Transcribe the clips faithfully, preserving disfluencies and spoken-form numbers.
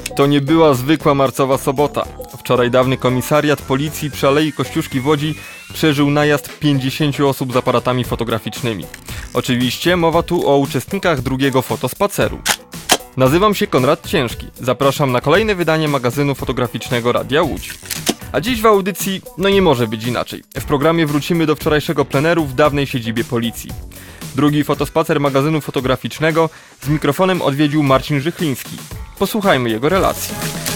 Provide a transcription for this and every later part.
To nie była zwykła marcowa sobota. Wczoraj dawny komisariat policji przy Alei Kościuszki w Łodzi przeżył najazd pięćdziesięciu osób z aparatami fotograficznymi. Oczywiście mowa tu o uczestnikach drugiego fotospaceru. Nazywam się Konrad Ciężki. Zapraszam na kolejne wydanie magazynu fotograficznego Radia Łódź. A dziś w audycji, no nie może być inaczej. W programie wrócimy do wczorajszego pleneru w dawnej siedzibie policji. Drugi fotospacer magazynu fotograficznego z mikrofonem odwiedził Marcin Żychliński. Posłuchajmy jego relacji.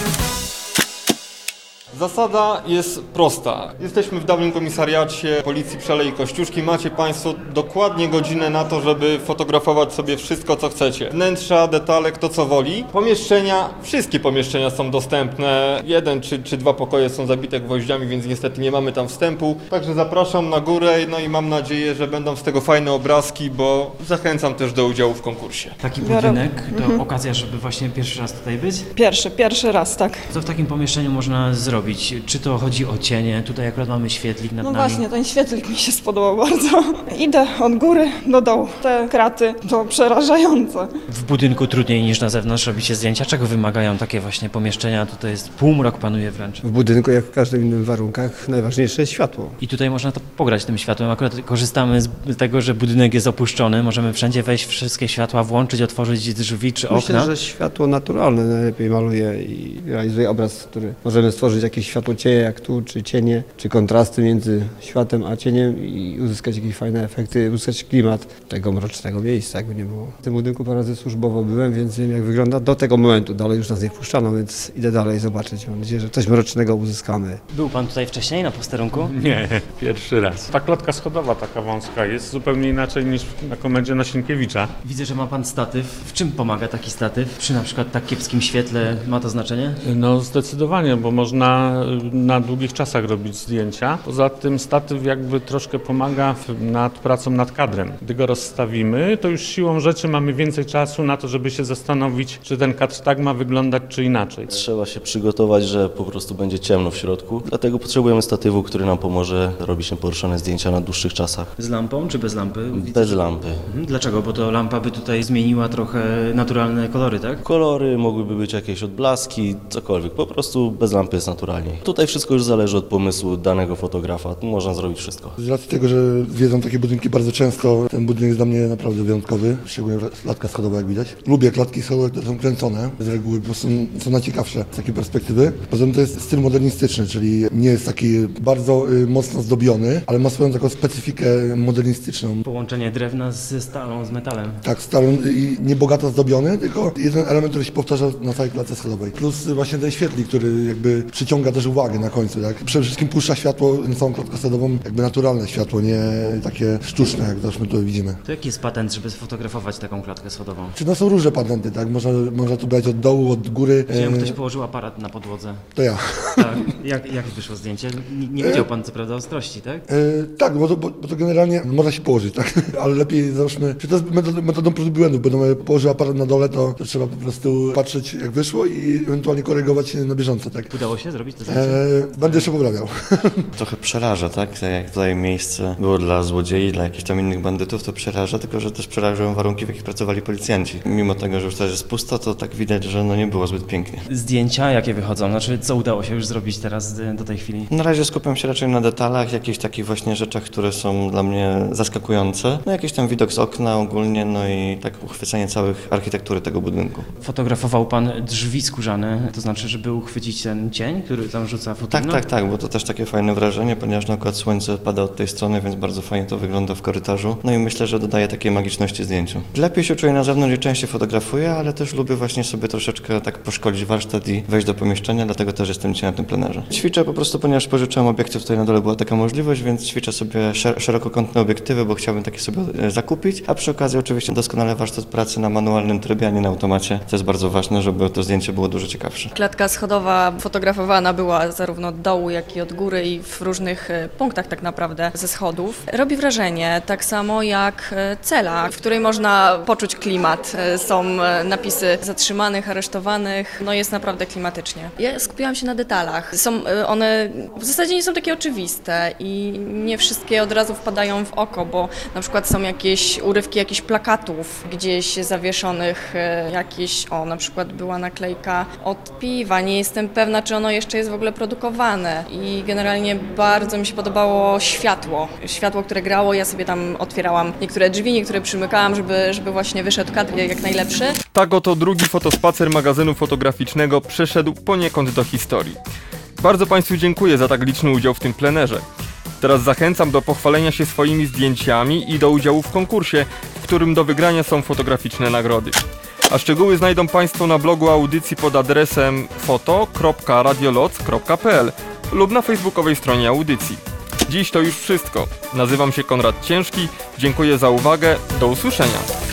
Zasada jest prosta. Jesteśmy w dawnym komisariacie policji przy Alei Kościuszki. Macie Państwo dokładnie godzinę na to, żeby fotografować sobie wszystko, co chcecie. Wnętrza, detale, kto co woli. Pomieszczenia, wszystkie pomieszczenia są dostępne. Jeden czy, czy dwa pokoje są zabite gwoździami, więc niestety nie mamy tam wstępu. Także zapraszam na górę, no i mam nadzieję, że będą z tego fajne obrazki, bo zachęcam też do udziału w konkursie. Taki budynek to mhm. okazja, żeby właśnie pierwszy raz tutaj być? Pierwszy, pierwszy raz, tak. Co w takim pomieszczeniu można zrobić? Czy to chodzi o cienie? Tutaj akurat mamy świetlik nad no nami. No właśnie, ten świetlik mi się spodobał bardzo. Idę od góry do dołu. Te kraty to przerażające. W budynku trudniej niż na zewnątrz robi się zdjęcia. Czego wymagają takie właśnie pomieszczenia? Tutaj jest półmrok, panuje wręcz. W budynku, jak w każdym innym warunkach, najważniejsze jest światło. I tutaj można to pograć tym światłem. Akurat korzystamy z tego, że budynek jest opuszczony. Możemy wszędzie wejść, wszystkie światła włączyć, otworzyć drzwi czy okna. Myślę, że światło naturalne najlepiej maluje i realizuje obraz, który możemy stworzyć jakieś światło cieje jak tu, czy cienie, czy kontrasty między światem a cieniem i uzyskać jakieś fajne efekty, uzyskać klimat tego mrocznego miejsca, jakby nie było. W tym budynku parę razy służbowo byłem, więc wiem jak wygląda do tego momentu. Dalej już nas nie wpuszczano, więc idę dalej zobaczyć. Mam nadzieję, że coś mrocznego uzyskamy. Był Pan tutaj wcześniej na posterunku? Nie, pierwszy raz. Ta klatka schodowa taka wąska jest zupełnie inaczej niż na komendzie na Sienkiewicza. Widzę, że ma Pan statyw. W czym pomaga taki statyw? Przy na przykład tak kiepskim świetle ma to znaczenie? No zdecydowanie, bo można na długich czasach robić zdjęcia. Poza tym statyw jakby troszkę pomaga w, nad pracą nad kadrem. Gdy go rozstawimy, to już siłą rzeczy mamy więcej czasu na to, żeby się zastanowić, czy ten kadr tak ma wyglądać, czy inaczej. Trzeba się przygotować, że po prostu będzie ciemno w środku. Dlatego potrzebujemy statywu, który nam pomoże robić poruszone zdjęcia na dłuższych czasach. Z lampą czy bez lampy? Bez lampy. Dlaczego? Bo to lampa by tutaj zmieniła trochę naturalne kolory, tak? Kolory mogłyby być jakieś odblaski, cokolwiek. Po prostu bez lampy jest naturalniej. Tutaj wszystko już zależy od pomysłu danego fotografa. Tu można zrobić wszystko. Z racji tego, że zwiedzam takie budynki bardzo często, ten budynek jest dla mnie naprawdę wyjątkowy. Szczególnie klatka schodowa, jak widać. Lubię klatki schodowe, które są kręcone. Z reguły po prostu są najciekawsze z takiej perspektywy. Poza tym to jest styl modernistyczny, czyli nie jest taki bardzo y, mocno zdobiony, ale ma swoją taką specyfikę modernistyczną. Połączenie drewna ze stalą, z metalem. Tak, stalą i niebogato zdobiony, tylko jeden element, który się powtarza na całej klatce schodowej. Plus właśnie ten świetlik, który jakby przyciąga też uwagę na końcu, tak? Przede wszystkim puszcza światło na całą klatkę schodową, jakby naturalne światło, nie takie sztuczne, jak zresztą tu widzimy. To jaki jest patent, żeby sfotografować taką klatkę schodową? Czy no są różne patenty, tak? Można, można tu brać od dołu, od góry. Widziałem, ktoś położył aparat na podłodze. To ja. Tak. Jak, jak wyszło zdjęcie? Nie, nie wiedział Pan co prawda ostrości, tak? E, tak, bo to, bo, bo to generalnie można się położyć, tak? Ale lepiej załóżmy, czy to jest metodą, metodą prób i błędów, bo no, położył aparat na dole, to, to trzeba po prostu patrzeć jak wyszło i ewentualnie korygować na bieżąco, tak? Udało się zrobić to zdjęcie? E, będę jeszcze poprawiał. Trochę przeraża, tak? Jak tutaj miejsce było dla złodziei, dla jakichś tam innych bandytów, to przeraża, tylko że też przerażają warunki, w jakich pracowali policjanci. Mimo tego, że już teraz jest pusto, to tak widać, że no nie było zbyt pięknie. Zdjęcia jakie wychodzą? Znaczy, co udało się już zrobić teraz do tej chwili? Na razie skupiam się raczej na detalach, jakichś takich właśnie rzeczach, które są dla mnie zaskakujące. No jakiś tam widok z okna ogólnie, no i tak uchwycenie całych architektury tego budynku. Fotografował Pan drzwi skórzane, to znaczy, żeby uchwycić ten cień, który tam rzuca futryna? Tak, tak, tak, bo to też takie fajne wrażenie, ponieważ na przykład słońce pada od tej strony, więc bardzo fajnie to wygląda w korytarzu. No i myślę, że dodaje takiej magiczności zdjęciu. Lepiej się czuję na zewnątrz i częściej fotografuję, ale też lubię właśnie sobie troszeczkę tak poszkolić warsztat i wejść do pomieszczenia, dlatego też jestem dzisiaj na tym plenerze. Ćwiczę po prostu, ponieważ pożyczyłem obiektyw, tutaj na dole była taka możliwość, więc ćwiczę sobie szer- szerokokątne obiektywy, bo chciałbym takie sobie zakupić, a przy okazji oczywiście doskonale warsztat pracy na manualnym trybie, a nie na automacie. To jest bardzo ważne, żeby to zdjęcie było dużo ciekawsze. Klatka schodowa fotografowana była zarówno od dołu, jak i od góry i w różnych e, punktach tak naprawdę ze schodów. Robi wrażenie, tak samo jak e, cela, w której można poczuć klimat. E, Są e, napisy zatrzymanych, aresztowanych, no jest naprawdę klimatycznie. Ja skupiłam się na detalach. Są e, one w zasadzie nie są takie oczywiste i nie wszystkie od razu wpadają w oko, bo na przykład są jakieś urywki jakichś plakatów gdzieś zawieszonych, e, jakieś, o na przykład była naklejka od piwa, nie jestem pewna, czy ono jeszcze jest w ogóle produkowane i generalnie bardzo mi się podobało światło. Światło, które grało, ja sobie tam otwierałam niektóre drzwi, niektóre przymykałam, żeby, żeby właśnie wyszedł kadr jak najlepszy. Tak oto drugi fotospacer magazynu fotograficznego przeszedł poniekąd do historii. Bardzo Państwu dziękuję za tak liczny udział w tym plenerze. Teraz zachęcam do pochwalenia się swoimi zdjęciami i do udziału w konkursie, w którym do wygrania są fotograficzne nagrody. A szczegóły znajdą Państwo na blogu audycji pod adresem foto kropka radioloc kropka p l lub na facebookowej stronie audycji. Dziś to już wszystko. Nazywam się Konrad Ciężki, dziękuję za uwagę, do usłyszenia.